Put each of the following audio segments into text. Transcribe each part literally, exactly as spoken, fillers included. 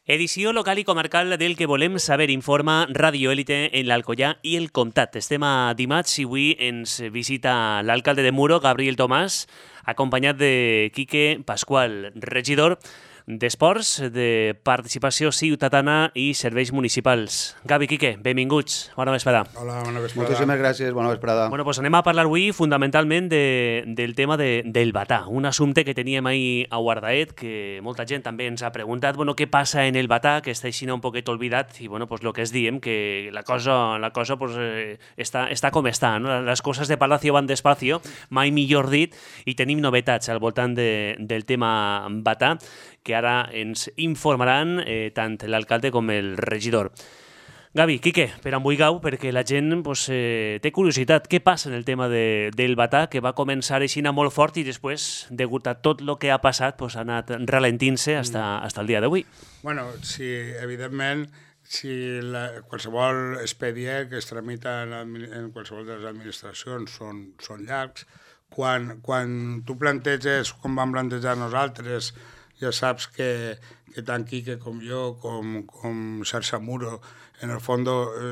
Edició local i comarcal del que volem saber, informa Radio Élite en l'Alcoià i el Comtat. Estem a dimarts i avui ens visita l'alcalde de Muro, Gabriel Tomàs, acompanyat de Quique Pascual, regidor d'Esports, de Participació Ciutadana i Serveis Municipals. Gavi, Quique, benvinguts. Bona vesprada. Hola, bona vesprada. Moltíssimes gràcies, bona vesprada. Bueno, pues anem a parlar avui fundamentalment de, del tema de, del batà, un assumpte que teníem ahir a Guardaet, que molta gent també ens ha preguntat, bueno, què passa en el batà, que està així un poquet olvidat, i bueno, pues lo que es diem, que la cosa, la cosa pues, eh, està, està com està, no? Les coses de Palacio van despacio, mai millor dit, i tenim novetats al voltant de, del tema batà, que ara ens informaran eh, tant l'alcalde com el regidor. Gavi, Quique, per embuigau, perquè la gent pues, eh, té curiositat. Què passa en el tema de, del batà, que va començar així molt fort i després, degut a tot el que ha passat, pues, ha anat ralentint-se fins mm. el dia d'avui? Bueno, sí, evidentment, si la, qualsevol expedient que es tramita en, en qualsevol de les administracions són, són llargs, quan, quan tu planteges, com vam plantejar nosaltres, ja saps que, que tant Quique com jo, com, com Xarxa Muro, en el fons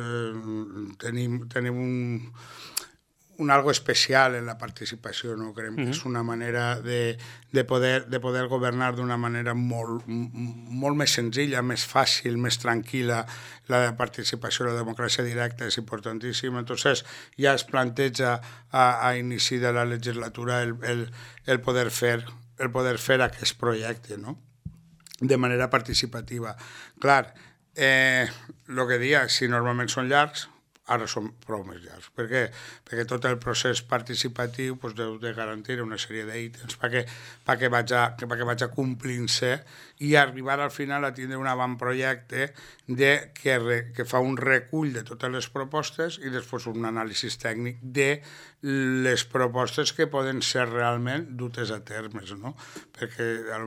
eh, tenim, tenim un, un algo especial en la participació, no? Creiem que és una manera de, de, poder, de poder governar d'una manera molt, molt més senzilla, més fàcil, més tranquil·la. La participació, la democràcia directa és importantíssima. Entonces, ja es planteja a, a inici de la legislatura el, el, el poder fer el poder fer aquest projecte, no? De manera participativa. Clar, eh, el que dia, si normalment són llargs, ara són prou més llargs. Per què? Perquè tot el procés participatiu pues, deu de garantir una sèrie d'ítems perquè, perquè vaig, vaig complint-se i arribar al final a tindre un avantprojecte de, que, re, que fa un recull de totes les propostes i després un anàlisi tècnic de les propostes que poden ser realment dutes a termes, no? Perquè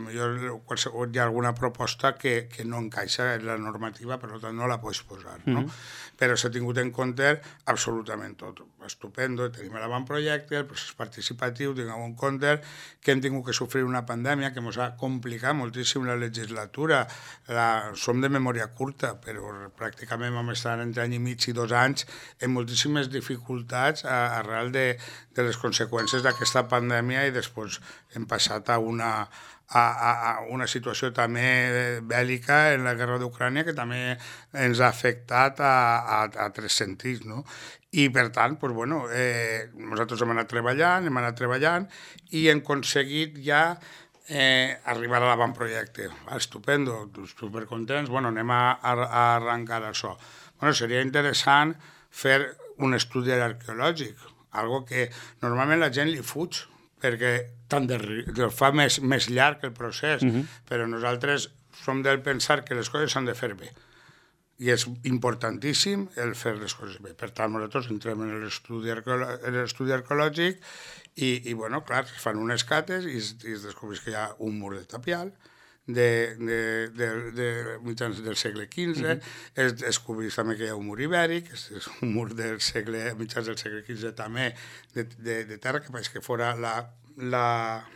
potser hi ha alguna proposta que, que no encaixa en la normativa, per tant no la pots posar, no? Mm-hmm. Però s'ha tingut en compte absolutament tot. Estupendo, tenim l'avantprojecte, el procés participatiu, tinguem en compte que hem tingut que sofrir una pandèmia que ens ha complicat moltíssim la legislatura. La, som de memòria curta, però pràcticament vam estar entre any i mig i dos anys en moltíssimes dificultats arrel de, de les conseqüències d'aquesta pandèmia i després hem passat a una... A, a, a una situació també bèl·lica en la guerra d'Ucrània que també ens ha afectat a, a, a tres sentits, no? I per tant, doncs, bueno, eh, nosaltres hem anat treballant, hem anat treballant i hem aconseguit ja eh, arribar a l'avantprojecte. Estupendo, supercontents, bueno, anem a, a, a arrencar això. Bueno, seria interessant fer un estudi arqueològic, algo que normalment la gent li fuig, perquè tant de, de fa més, més llarg el procés, uh-huh. Però nosaltres som del pensar que les coses s'han de fer bé. I és importantíssim el fer les coses bé. Per tant, nosaltres entrem en l'estudi arqueològic i, i bueno, clar, es fan unes cates i es, i es descobreix que hi ha un mur de tapial de, de, de, de mitjans del segle quinze, uh-huh. Es descobreix també que hi ha un mur ibèric, és, és un mur del segle, mitjans del segle quinze també de, de, de terra, que pareix que fora la, la,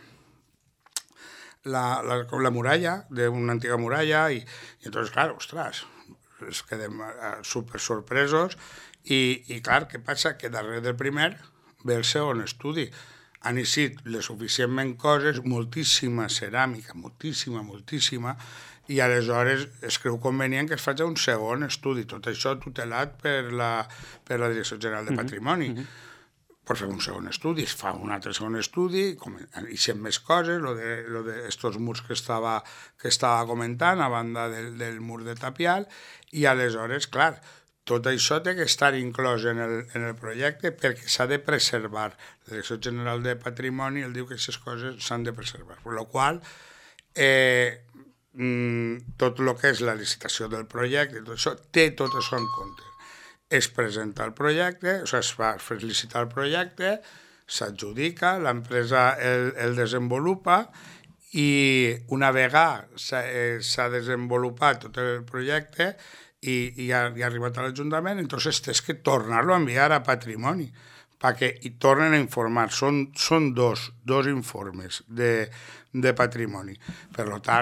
la, la, la muralla, d'una antiga muralla, i, i entonces, clar, ostres, es quedem super sorpresos i, i clar, què passa? Que darrere del primer ve el segon estudi. Han eixit les suficientment coses, moltíssima ceràmica, moltíssima, moltíssima, i aleshores es creu convenient que es faci un segon estudi, tot això tutelat per la, per la Direcció General de Patrimoni. Mm-hmm. Per fer un segon estudi, es fa un altre segon estudi, i sent més coses, lo de, lo de estos murs que estava, que estava comentant, a banda del, del mur de tapial, i aleshores, clar, tot això té que estar inclòs en el, en el projecte perquè s'ha de preservar. La Direcció General de Patrimoni el diu que aquestes coses s'han de preservar. Per la qual eh, tot el que és la licitació del projecte, tot això, té tot això en compte. Es presenta el projecte, o sigui, es va fer licitar el projecte, s'adjudica, l'empresa el, el desenvolupa i una vegada s'ha desenvolupat tot el projecte i, i ha, ha arribat a l'Ajuntament, entonces tens que tornar-lo a enviar a Patrimoni perquè hi tornen a informar. Són, són dos, dos informes de, de Patrimoni. Per tant,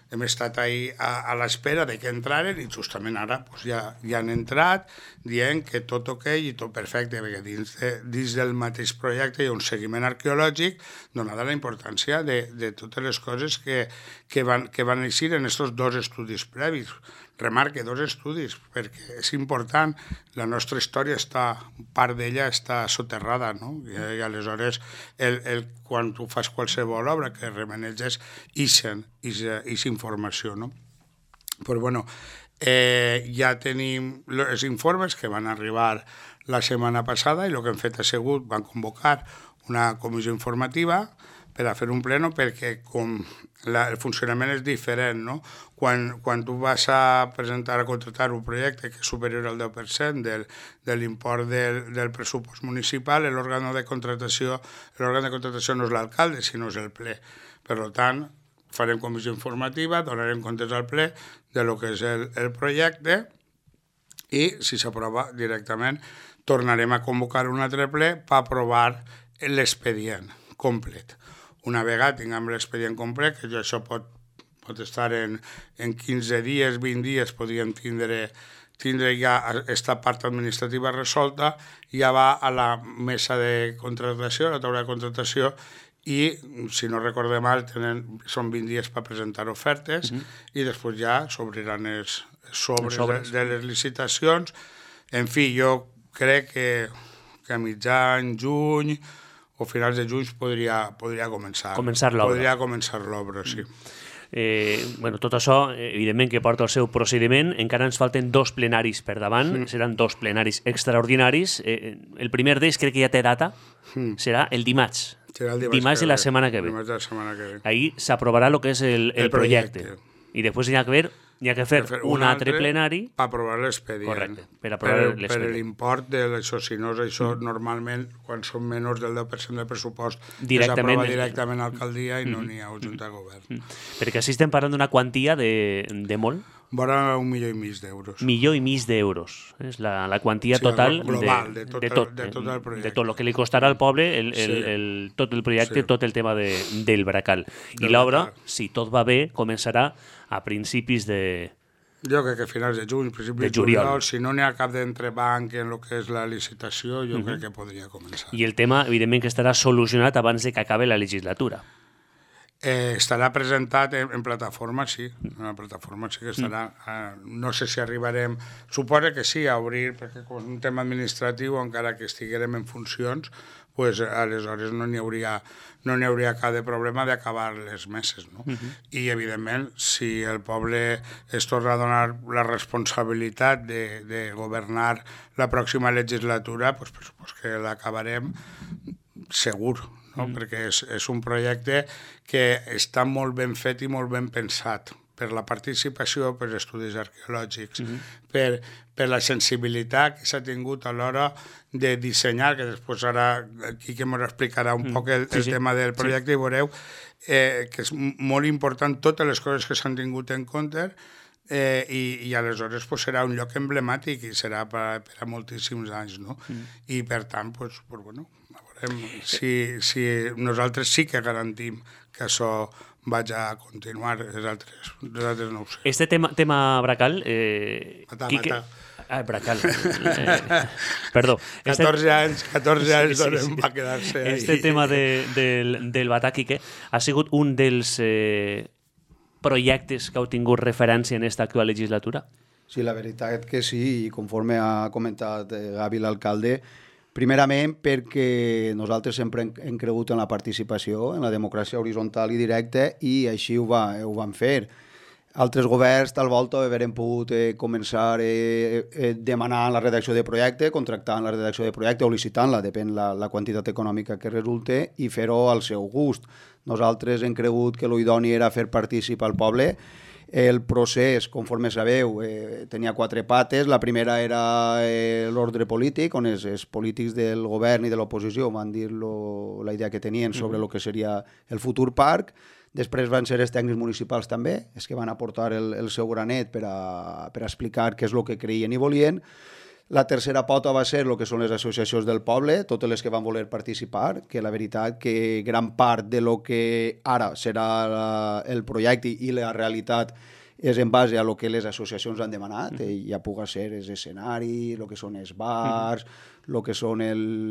hem estat ahí a, a l'espera de que entraren i justament ara pues, ja, ja han entrat dient que tot ok i tot perfecte, perquè dins, de, dins del mateix projecte hi ha un seguiment arqueològic donada la importància de, de totes les coses que, que, van, que van eixir en aquests dos estudis previs. Remarque, dos estudis, perquè és important, la nostra història està, part d'ella està soterrada, no? I, i aleshores, el, el, quan tu fas qualsevol obra que remeneges, ixen, ix informació, no? Però, bueno, eh, ja tenim els informes que van arribar la setmana passada i el que hem fet ha sigut, van convocar una comissió informativa per a fer un pleno perquè com la, el funcionament és diferent, no? Quan, quan tu vas a presentar a contratar un projecte que és superior al deu per cent del, de l'import del, del pressupost municipal, l'òrgan de contratació l'òrgan de contratació no és l'alcalde, sinó és el ple. Per tant, farem comissió informativa, donarem comptes al ple de lo que és el, el projecte i, si s'aprova directament, tornarem a convocar un altre ple per aprovar l'expedient complet. Una vegada tinguem l'expedient complet, que això pot, pot estar en, en quinze dies, vint dies, podríem tindre, tindre ja aquesta part administrativa resolta, ja va a la mesa de contratació, a la taula de contratació, i, si no recordem mal, tenen, són vint dies per presentar ofertes, uh-huh. i després ja s'obriran els sobres, sobres. De, de les licitacions. En fi, jo crec que, que a mitjan juny o finals de juny podria, podria començar. Començar l'obra. Podria començar l'obra, sí. Eh, bueno, tot això, evidentment, que porta el seu procediment. Encara ens falten dos plenaris per davant. Mm. Seran dos plenaris extraordinaris. Eh, el primer d'ells crec que ja té data. Mm. Serà el dimarts. Serà el dimarts, dimarts de la setmana que ve. Dimarts de la setmana que ve. Ahí s'aprovarà el que és el, el, el projecte. projecte. I després hi ha que ver... Hi ha que fer, fer un, un altre plenari... Per aprovar l'expedient. Correcte, per aprovar l'expedient. Per l'import d'això, si no és això, mm. normalment, quan són menys del deu per cent del pressupost, directament... s'aprova directament a l'alcaldia i mm. no n'hi ha junta de govern. Mm. Perquè així estem parlant d'una quantia de, de molt? Vora un milió i mig d'euros. Milió i mig d'euros. És la, la quantia sí, total global, de, de, tot, de, tot, de tot el projecte. De tot el que li costarà al poble el, el, sí. el, tot el projecte, sí. tot el tema de, del Bracal. Del I l'obra, Bracal. si tot va bé, començarà a principis de... Jo crec que a finals de juny, principis de juliol, si no n'hi ha cap d'entrebanc en el que és la licitació, jo uh-huh. crec que podria començar. I el tema, evidentment, que estarà solucionat abans de que acabe la legislatura. Eh, estarà presentat en, en plataforma, sí. En la plataforma sí que estarà. Eh, no sé si arribarem... Suposa que sí, a obrir, perquè com és un tema administratiu, encara que estiguérem en funcions, pues, aleshores no n'hi hauria, no n'hi hauria cap de problema d'acabar les meses. No? Uh-huh. I, evidentment, si el poble es torna a donar la responsabilitat de, de governar la pròxima legislatura, pues, pues, pues que l'acabarem segur. No? Mm. Perquè és, és un projecte que està molt ben fet i molt ben pensat per la participació, per estudis arqueològics, mm-hmm. per, per la sensibilitat que s'ha tingut a l'hora de dissenyar, que després ara Quique ens explicarà un mm. poc el, el sí, tema del projecte sí. i veureu eh, que és molt important totes les coses que s'han tingut en compte eh, i, i aleshores pues, serà un lloc emblemàtic i serà per, per a moltíssims anys. No? Mm. I per tant, pues, pues, bueno, Si, si nosaltres sí que garantim que això vaig a continuar, els altres, els altres no ho sé. Este tema, tema Bracal... Eh, matà, Quique... matà. Ah, Bracal. Eh, perdó. Este... catorze anys, catorze anys sí, sí, sí. va quedar-se ahí. Este tema de, del, del batà, Quique, ha sigut un dels eh, projectes que heu tingut referència en aquesta actual legislatura? Sí, la veritat que sí, i conforme ha comentat eh, Gavi, l'alcalde, primerament perquè nosaltres sempre hem cregut en la participació, en la democràcia horitzontal i directa, i així ho, va, ho van fer. Altres governs, tal volta, haurem pogut eh, començar eh, eh, demanant la redacció de projecte, contractant la redacció de projecte o licitant-la, depèn la, la quantitat econòmica que resulte, i fer-ho al seu gust. Nosaltres hem cregut que l'idoni era fer partícip al poble. El procés, conforme sabeu, eh, tenia quatre pates. La primera era eh, l'ordre polític, on els, els polítics del govern i de l'oposició van dir lo, la idea que tenien sobre el mm-hmm. que seria el futur parc. Després van ser els tècnics municipals també, els que van aportar el, el seu granet per a, per a explicar què és el que creien i volien. La tercera pota va ser el que són les associacions del poble, totes les que van voler participar, que la veritat que gran part de lo que ara serà la, el projecte i la realitat és en base a lo que les associacions han demanat, mm. eh, ja puga ser els escenaris, el que són els bars, el mm. que són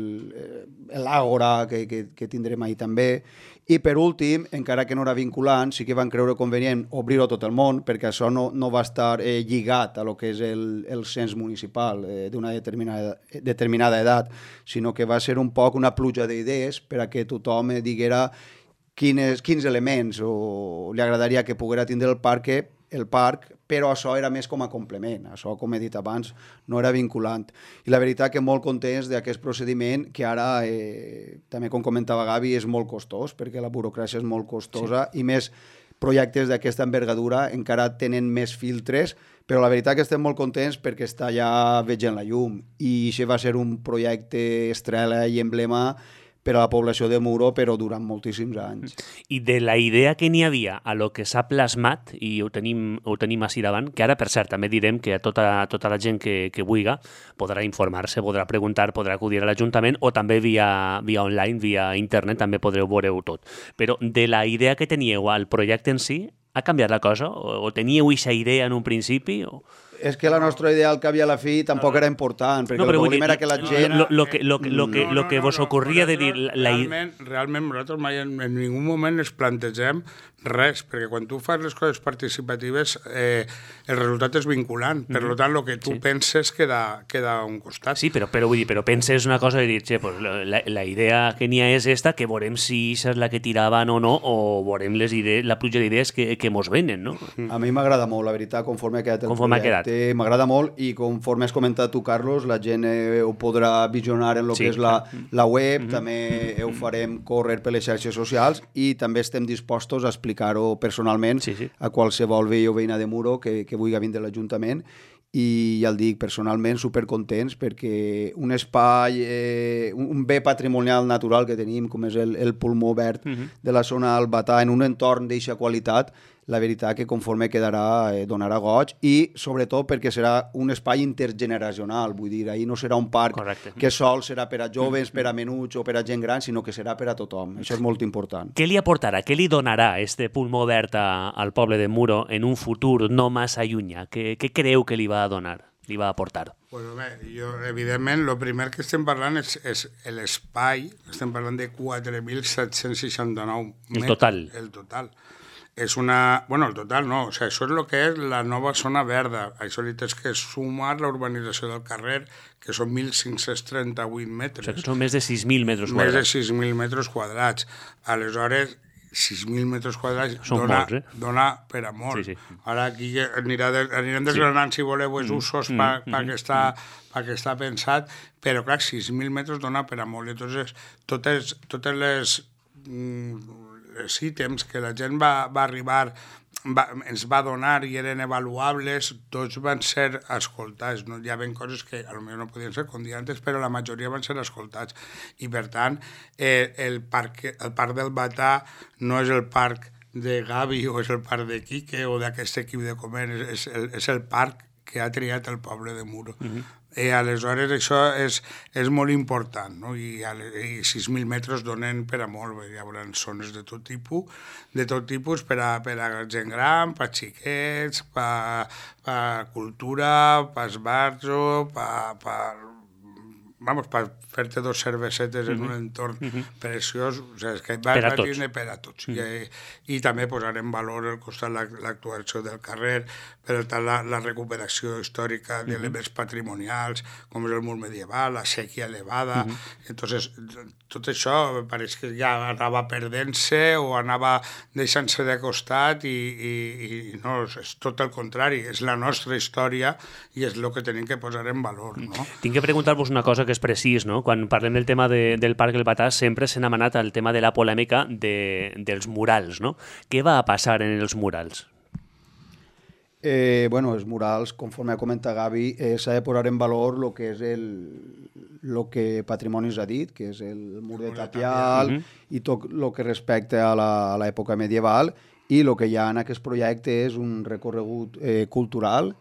l'àgora que, que, que tindrem ahir també. I per últim, encara que no era vinculant, sí que van creure convenient obrir-ho tot el món, perquè això no, no va estar eh, lligat a lo que és el, el cens municipal eh, d'una determinada, determinada edat, sinó que va ser un poc una pluja d'idees per a que tothom eh, diguera quines, quins elements o li agradaria que poguera tindre el parc, el parc, però això era més com a complement. Això, com he dit abans, no era vinculant. I la veritat que molt contents d'aquest procediment, que ara, eh, també com comentava Gavi, és molt costós, perquè la burocràcia és molt costosa, sí. I més projectes d'aquesta envergadura encara tenen més filtres, però la veritat que estem molt contents perquè està ja veient la llum. I això va ser un projecte estrella i emblema per a la població de Muro, però durant moltíssims anys. I de la idea que n'hi havia a lo que s'ha plasmat, i ho tenim, ho tenim així davant, que ara, per cert, també direm que tota, tota la gent que, que vulga podrà informar-se, podrà preguntar, podrà acudir a l'Ajuntament, o també via, via online, via internet, també podreu veure-ho tot. Però de la idea que teníeu al projecte en si, ha canviat la cosa? O, o teníeu aquesta idea en un principi? O... És que la nostra idea al cap i a la fi tampoc era important, perquè no, el problema era que la gent... Lo, lo, que, lo, lo, que, lo que vos ocorria de dir... La... Realment, realment nosaltres mai en, en ningú moment ens plantegem res, perquè quan tu fas les coses participatives eh, el resultat és vinculant, per mm-hmm. tant el que tu sí. penses queda, queda a un costat. Sí, però, però vull dir, però penses una cosa de dir, che, pues, la, la idea que n'hi ha és esta, que veurem si és la que tiraven o no, o veurem les idees, la pluja d'idees que, que mos venen, no? A mi m'agrada molt, la veritat, conforme ha quedat el conforme projecte. Ha quedat. M'agrada molt i conforme has comentat tu, Carlos, la gent eh, ho podrà visionar en el sí, que és la, la web, mm-hmm. també eh, ho farem córrer per les xarxes socials i també estem dispostos a explicar-ho personalment sí, sí. a qualsevol veí o veïna de Muro que, que vulgui vindre a l'Ajuntament. I ja el dic, personalment supercontents perquè un espai, eh, un bé patrimonial natural que tenim, com és el, el pulmó verd mm-hmm. de la zona del Batà, en un entorn d'eixa qualitat, la veritat que conforme quedarà eh, donarà goig i sobretot perquè serà un espai intergeneracional, vull dir, ahir no serà un parc Correcte. Que sol serà per a joves, per a menuts o per a gent gran, sinó que serà per a tothom. Això és molt important. Què li aportarà, què li donarà este pulmó verd a, al poble de Muro en un futur no massa llunyà? Què, què creu que li va donar, li va aportar? Bueno, bé, jo, evidentment, el primer que estem parlant és, és l'espai, estem parlant de quatre mil set-cents seixanta-nou metres. El total. El total. És una... Bueno, el total no, o sigui, això és el que és la nova zona verda. Això li tens que sumar la urbanització del carrer, que són mil cinc-cents trenta-vuit metres. O sigui, que són més de sis mil metres quadrats. Més de sis mil metres quadrats. Aleshores, sis mil metres quadrats són dona, molts, eh? dona per a molt. Sí, sí. Ara aquí anirà de, anirem desgranant, sí. si voleu, els usos mm, per mm, que està, pa que està pensat, però clar, sis mil metres dona per a molt. Entonces, totes, totes les... Mm, els ítems que la gent va, va arribar, va, ens va donar i eren avaluables, tots van ser escoltats. No? Hi havia coses que potser no podien ser com antes, però la majoria van ser escoltats. I per tant, eh, el, parc, el parc del Batà no és el parc de Gavi o és el parc de Quique o d'aquest equip de Comer, és, és, el, és el parc que ha triat el poble de Muro. Mm-hmm. I aleshores això és, és molt important, no? I, i sis mil metres donen per a molt, hi haurà zones de tot tipus, de tot tipus per a, per a gent gran, per xiquets, per, per cultura, per esbarjo, per, per, vamos, per fer-te dos cervesetes mm-hmm. en un entorn mm-hmm. preciós, o sigui, és que va, per a va tots. Per a tots. Mm-hmm. I, I també posarem en valor al costat l'actuació del carrer, per tant la, la recuperació històrica d'elements mm-hmm. patrimonials, com és el mur medieval, la sèquia elevada. Mm-hmm. Entonces, tot això pareix que ja anava perdent-se o anava deixant-se de costat i, i, i no, és tot el contrari, és la nostra història i és el que tenim que posar en valor. No? Tinc que preguntar-vos una cosa que és precís, no? Quan parlem del tema de, del Parc del Batà sempre s'ha demanat el tema de la polèmica de, dels murals, no? Què va passar en els murals? Eh, bueno, els murals, conforme ha comentat Gavi, eh, s'ha de posar en valor el que és el, lo que Patrimonis ha dit, que és el mur de tapial uh-huh. i tot el que respecta a l'època medieval, i el que hi ha en aquest projecte és un recorregut eh, cultural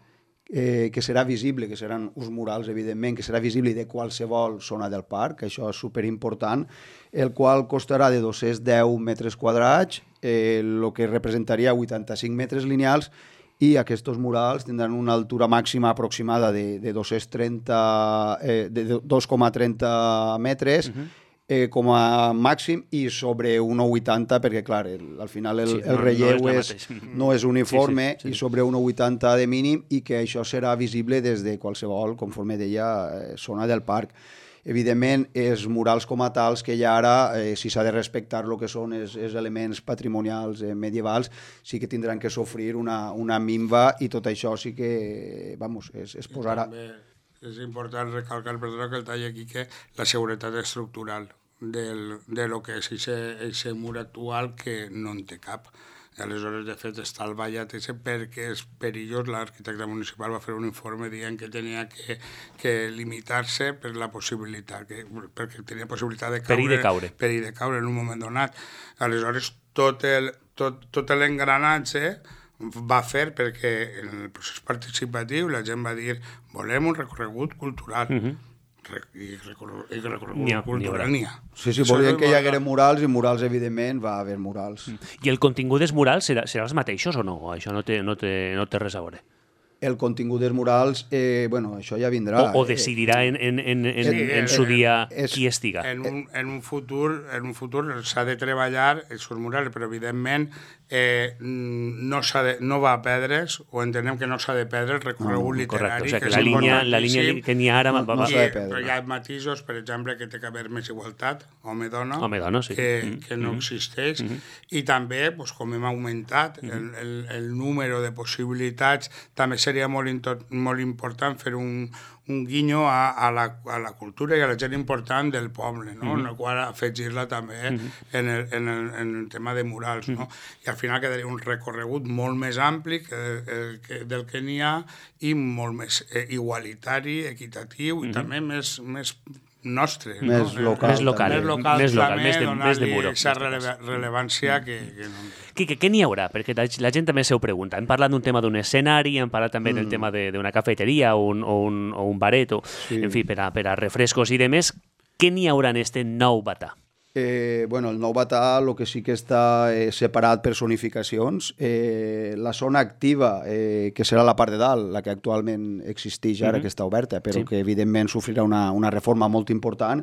eh, que serà visible, que seran uns murals, evidentment, que serà visible de qualsevol zona del parc, això és superimportant, el qual costarà de dos-cents deu metres quadrats, eh, el que representaria vuitanta-cinc metres lineals, i aquests murals tindran una altura màxima aproximada de, de dos-cents trenta, eh, de dos coma trenta metres, uh-huh. Eh, com a màxim, i sobre un coma vuitanta, perquè clar, el, al final el, sí, el relleu no és, és, no és uniforme, sí, sí, sí. I sobre un coma vuitanta de mínim, i que això serà visible des de qualsevol, conforme deia, eh, zona del parc. Evidentment, els murals com a tals que hi ha ara, eh, si s'ha de respectar el que són els, els elements patrimonials eh, medievals, sí que tindran que sofrir una, una minva, i tot això sí que, vamos, es, es posarà... És important recalcar, perdona que el talli aquí, que la seguretat estructural del, de lo que és aquest mur actual, que no en té cap. I aleshores, de fet, està el vallat ese perquè és perillós. L'arquitecte municipal va fer un informe dient que tenia que, que limitar-se per la possibilitat, que, perquè tenia possibilitat de caure, perill de caure. Perill de caure en un moment donat. Aleshores, tot el, tot, tot l'engranatge va fer perquè en el procés participatiu la gent va dir volem un recorregut cultural. Uh-huh. Re I recorregut, i recorregut n'hi ha, cultural n'hi ha. Sí, sí, volien que hi haguera murals, i murals, evidentment, va haver murals. I el contingut dels murals serà, serà els mateixos o no? Això no té, no té, no té res a veure. El contingut dels murals, eh, bueno, això ja vindrà. O, o decidirà en, en, en, en, sí, en, en su dia és, qui estiga. En un, en un futur, en un futur s'ha de treballar els murals, però evidentment eh, no, de, no va a perdre's, o entenem que no s'ha de perdre el recorregut no, literari. Correcte, o sigui, que, que la, línia, la línia que n'hi ha ara... No, no s'ha de perdre. Però hi ha matisos, per exemple, que té que haver més igualtat, home-dona, home-dona, sí. que, mm -hmm. que no existeix, mm -hmm. i també, pues, com hem augmentat mm -hmm. el, el, el número de possibilitats, també seria molt, molt important fer un, un guinyo a, a, la, a la cultura i a la gent important del poble, no? Mm-hmm. En el qual afegir-la també mm-hmm. en, el, en, el, en el tema de murals, mm-hmm. no? I al final quedaria un recorregut molt més ampli que, el, que, del que n'hi ha, i molt més eh, igualitari, equitatiu, mm-hmm. i també més, més nostre, més no? local, més local, més local, més, local, més, de, més de muro. Aquesta rele rellevància que, que no... Quique, què n'hi haurà? Perquè la, la gent també s'ho pregunta. Hem parlat d'un tema d'un escenari, hem parlat també mm. del tema d'una cafeteria o un, o, un, o un baret, o, sí. en fi, per a, per a refrescos i demés. Què n'hi haurà en este nou Batà? Eh, bueno, el nou Batà el que sí que està eh, separat per zonificacions. Eh, la zona activa, eh, que serà la part de dalt, la que actualment existeix ara, mm-hmm. que està oberta, però sí. que evidentment sofrirà una, una reforma molt important.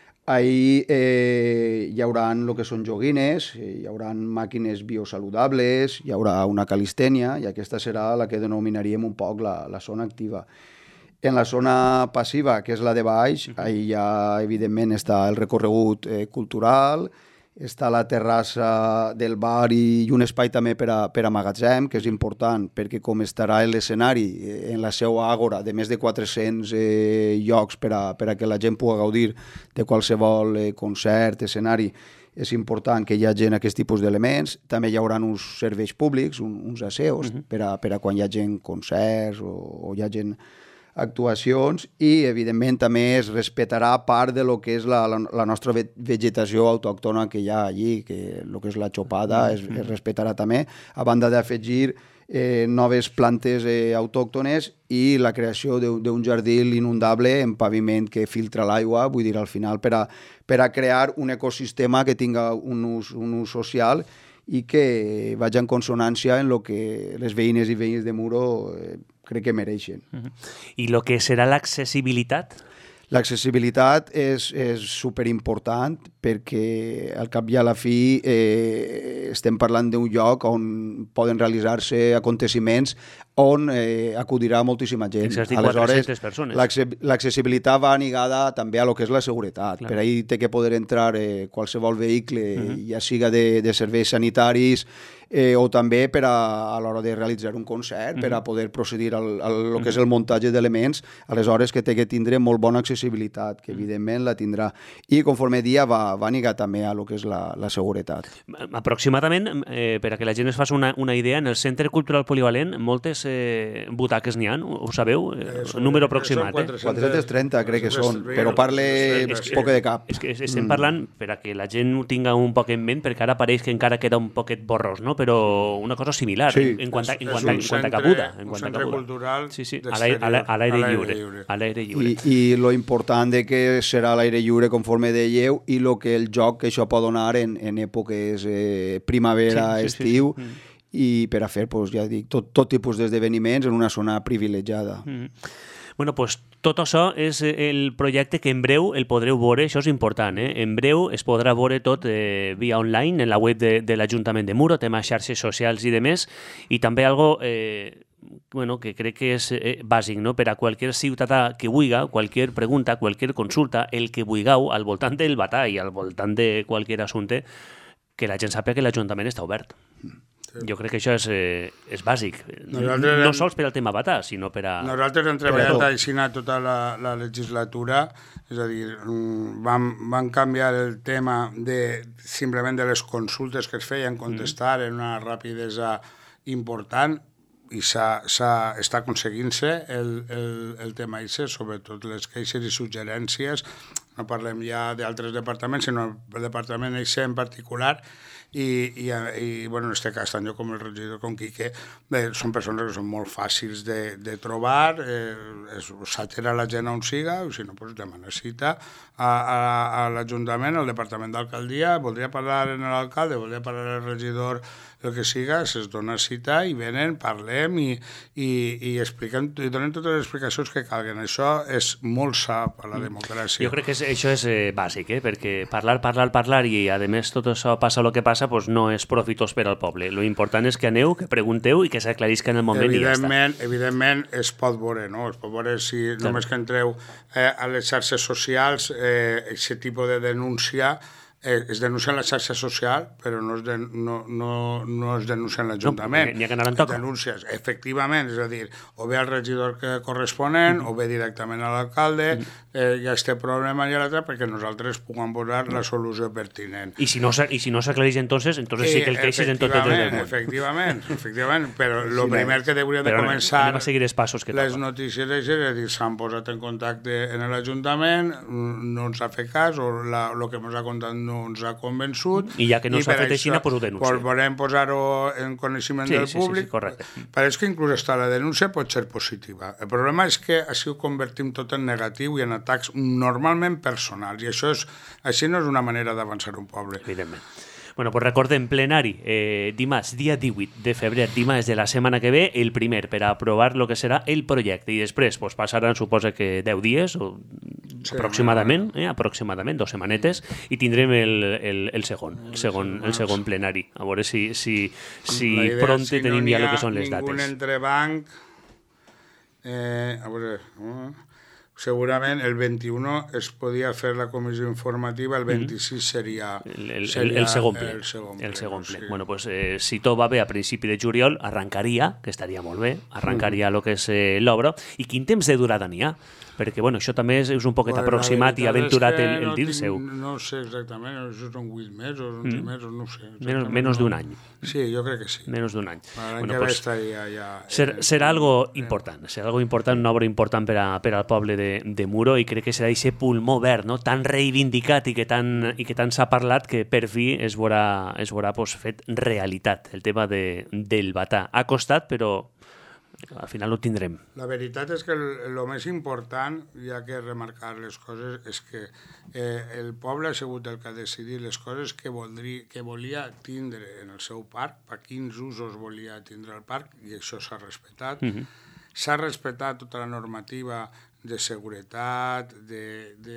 Ahir eh, hi haurà el que són joguines, hi haurà màquines biosaludables, hi haurà una calistènia, i aquesta serà la que denominaríem un poc la, la zona activa. En la zona passiva, que és la de baix, ahí ja, evidentment, està el recorregut eh, cultural, està la terrassa del bar i un espai també per a, per a magatzem, que és important, perquè com estarà l'escenari eh, en la seva àgora de més de quatre-cents eh, llocs per a, per a que la gent pugui gaudir de qualsevol eh, concert, escenari, és important que hi hagi aquest tipus d'elements. També hi haurà uns serveis públics, un, uns aseos, uh-huh. per, a, per a quan hi hagi concerts o, o hi hagi actuacions, i evidentment també es respectarà part de lo que és la, la, la nostra vegetació autòctona que hi ha allí, que el que és la xopada es, es respectarà també, a banda d'afegir eh, noves plantes eh, autòctones i la creació d'un jardí inundable en paviment que filtra l'aigua, vull dir, al final, per a, per a crear un ecosistema que tinga un ús, un ús social i que vagi en consonància en el que les veïnes i veïns de Muro eh, crec que mereixen. Uh-huh. I el que serà l'accessibilitat? L'accessibilitat és, és superimportant perquè al cap i a la fi eh, estem parlant d'un lloc on poden realitzar-se aconteciments on eh, acudirà moltíssima gent. Aleshores, l'accessibilitat va lligada també a lo que és la seguretat. Clar. Per ahí té que poder entrar eh, qualsevol vehicle, uh-huh. ja siga de, de serveis sanitaris eh, o també per a, a l'hora de realitzar un concert, uh-huh. per a poder procedir al, al lo que és el muntatge d'elements, aleshores que té que tindre molt bona accessibilitat, que evidentment la tindrà. I conforme dia va, va lligar també a lo que és la, la seguretat. Aproximadament, eh, per a que la gent es faci una, una idea, en el Centre Cultural Polivalent moltes quantes eh, butaques n'hi ha? Ho sabeu? Eh, número aproximat, eh? quatre-cents trenta crec que són, però parle poc de cap. És que estem parlant, per a que la gent ho tinga un poc en ment, perquè ara pareix que encara queda un poquet borrós, no? Però una cosa similar, sí. en, en quant a, en és quant a, un en quant a centre, cabuda. En un quant a centre cabuda. cultural sí, sí, d'exterior, a l'aire lliure. lliure. A l'aire lliure. I, I lo important de que serà a l'aire lliure, conforme dèieu, i lo que el joc que això pot donar en, en èpoques eh, primavera, sí, sí, estiu, sí, sí. Mm. i per a fer, pues, ja dic, tot, tot tipus d'esdeveniments en una zona privilegiada. Mm. Bueno, pues tot això és el projecte que en breu el podreu veure, això és important, eh? En breu es podrà veure tot eh, via online en la web de, de l'Ajuntament de Muro, tema xarxes socials i demés, i també algo eh, bueno, que crec que és eh, bàsic, no? Per a qualsevol ciutadà que vulga, qualsevol pregunta, qualsevol consulta, el que vulgueu al voltant del batà i al voltant de qualsevol assumpte, que la gent sàpiga que l'Ajuntament està obert. Jo crec que això és, eh, és bàsic. Nosaltres no hem... sols per al tema batà, sinó per a... Nosaltres hem treballat així tota la, la legislatura, és a dir, vam, vam canviar el tema de simplement de les consultes que es feien, contestar mm. en una rapidesa important, i s'ha, s'ha, està aconseguint-se el, el, el tema I C E, sobretot les queixes i suggerències. No parlem ja d'altres departaments, sinó el departament I C E en particular, i, i, i bueno, en aquest cas, tant jo com el regidor, com Quique, bé, són persones que són molt fàcils de, de trobar, eh, s'atera la gent on siga, o si no, doncs demana cita a, a, a l'Ajuntament, al Departament d'Alcaldia, voldria parlar amb l'alcalde, voldria parlar amb el regidor, el que siga, se'ls dona cita i venen, parlem i, i, i expliquem, i donem totes les explicacions que calguen. Això és molt sa per la democràcia. Jo crec que és, això és eh, bàsic, eh? Perquè parlar, parlar, parlar i a més tot això passa el que passa, pues no és profitós per al poble. Lo important és que aneu, que pregunteu i que s'aclarisca en el moment i ja està. Evidentment es pot veure, no? Es pot veure si sí. Només que entreu eh, a les xarxes socials, aquest eh, tipus de denúncia eh, es denuncia en la xarxa social, però no es, de, no, no, no es denuncia en l'Ajuntament. No, n'hi ha que anar en toca. Denúncies, efectivament, és a dir, o bé al regidor que corresponent, mm -hmm. o bé directament a l'alcalde, mm -hmm. eh, hi ha aquest problema i l'altre, perquè nosaltres puguem posar la solució pertinent. I si no, i si no s'aclareix entonces, entonces sí que el queixes en tot el del món. Efectivament, efectivament, però el sí, primer que hauríem de començar... Anem a seguir els passos que les toca. notícies és a dir, s'han posat en contacte en l'Ajuntament, no ens ha fet cas, o el que ens ha contat no ens ha convençut, i ja que no s'ha fet així, pues ho denuncia. Volem posar-ho en coneixement sí, del sí, públic. Sí, sí, correcte. Pareix que inclús està la denúncia pot ser positiva. El problema és que així ho convertim tot en negatiu i en atacs normalment personals, i això és, així no és una manera d'avançar un poble. Evidentment. Bueno, pues recordem, plenari, eh, dimarts, dia divuit de febrer, dimarts de la setmana que ve, el primer, per a aprovar el que serà el projecte. I després pues, passaran, suposa que deu dies, o sí, aproximadament, eh, aproximadament, dos setmanetes, i tindrem el, el, el segon, el segon, el segon plenari. A veure si, si, si pront si tenim no ja el que són les dates. Ningú entrebanc, eh, a veure... Uh, segurament el vint-i-u es podia fer la comissió informativa, el vint-i-sis seria el, el, seria el segon ple. El segon ple, el segon ple. Sí. Bueno, pues, eh, si tot va bé a principi de juliol, arrancaria, que estaria molt bé, arrancaria el mm. que és eh, l'obra. I quin temps de durada n'hi ha? Perquè bueno, això també és un poquet bueno, aproximat i aventurat el, el no dir-seu. No sé exactament, això són vuit mesos, onze mm. mesos, no sé. Menys, menys d'un any. Sí, jo crec que sí. Menys d'un any. L'any bueno, que pues, estaria ja... Ser, serà algo important, serà algo important, una obra important per, a, per al poble de, de Muro, i crec que serà aquest pulmó verd, no? Tan reivindicat i que tant, i que tant s'ha parlat que per fi es veurà, es veurà pues, fet realitat, el tema de, del batà. Ha costat, però al final ho tindrem. La veritat és que el, el més important, ja que remarcar les coses, és que eh, el poble ha sigut el que ha decidit les coses que, voldria, que volia tindre en el seu parc, per quins usos volia tindre el parc, i això s'ha respectat. Mm-hmm. S'ha respectat tota la normativa de seguretat, de... de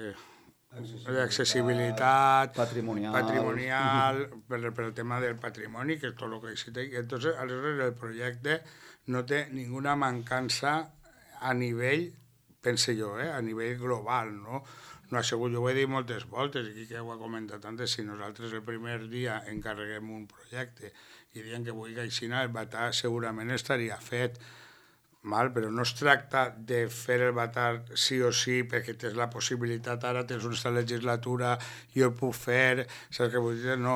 d'accessibilitat patrimonial, patrimonial per, per el tema del patrimoni, que és tot el que existe. Entonces, aleshores, el projecte no té ninguna mancança a nivell, pense jo, eh, a nivell global, no? No ha sigut, jo ho he dit moltes voltes, i que ho ha comentat antes, si nosaltres el primer dia encarreguem un projecte i diem que vull aixina, el batà segurament estaria fet, mal, però no es tracta de fer el batà sí o sí perquè tens la possibilitat, ara tens una legislatura i ho puc fer, saps què vull dir? No.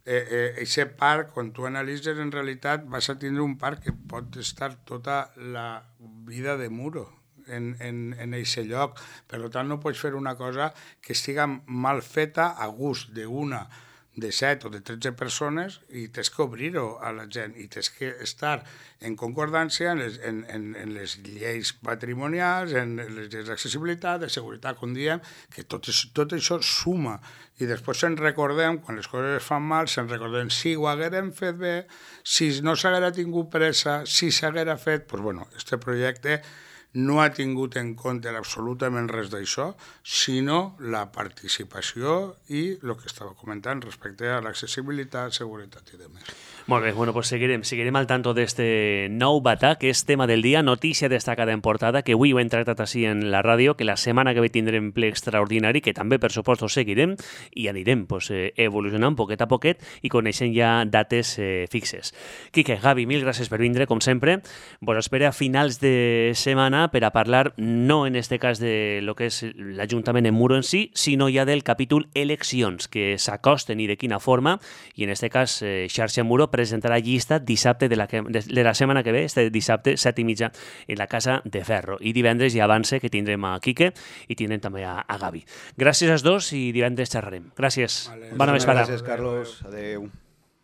eh, eh, parc, quan tu analitzes, en realitat vas a tindre un parc que pot estar tota la vida de muro en, en, en eixe lloc. Per tant, no pots fer una cosa que estiga mal feta a gust d'una de set o de tretze persones i tens que obrir-ho a la gent i tens que estar en concordància en les, en, en, en les lleis patrimonials, en les lleis d'accessibilitat, de seguretat, com diem, que tot, tot això suma. I després se'n recordem, quan les coses es fan mal, se'n recordem si ho haguérem fet bé, si no s'haguera tingut pressa, si s'haguera fet... Doncs, bueno, este projecte no ha tingut en compte absolutament res d'això, sinó la participació i el que estava comentant respecte a l'accessibilitat, seguretat i demés. Molt bé, bueno, pues seguirem, seguirem al tanto d'este nou batà, que és tema del dia, notícia destacada en portada, que avui ho hem tractat així en la ràdio, que la setmana que ve tindrem ple extraordinari, que també, per supost, ho seguirem, i anirem pues, eh, evolucionant poquet a poquet i coneixent ja dates eh, fixes. Quique, Gavi, mil gràcies per vindre, com sempre. Vos espero a finals de setmana per a parlar, no en este cas de lo que és l'Ajuntament en Muro en si, sinó ja del capítol eleccions, que s'acosten i de quina forma, i en este cas eh, Xarxa Muro presentarà llista dissabte de la, que, de, de la setmana que ve, este dissabte, set i mitja, en la Casa de Ferro. I divendres ja avance que tindrem a Quique i tindrem també a, a Gavi. Gràcies als dos i divendres xerrarem. Gràcies. Vale. Bona vesprada. Gràcies, Carlos. Adéu.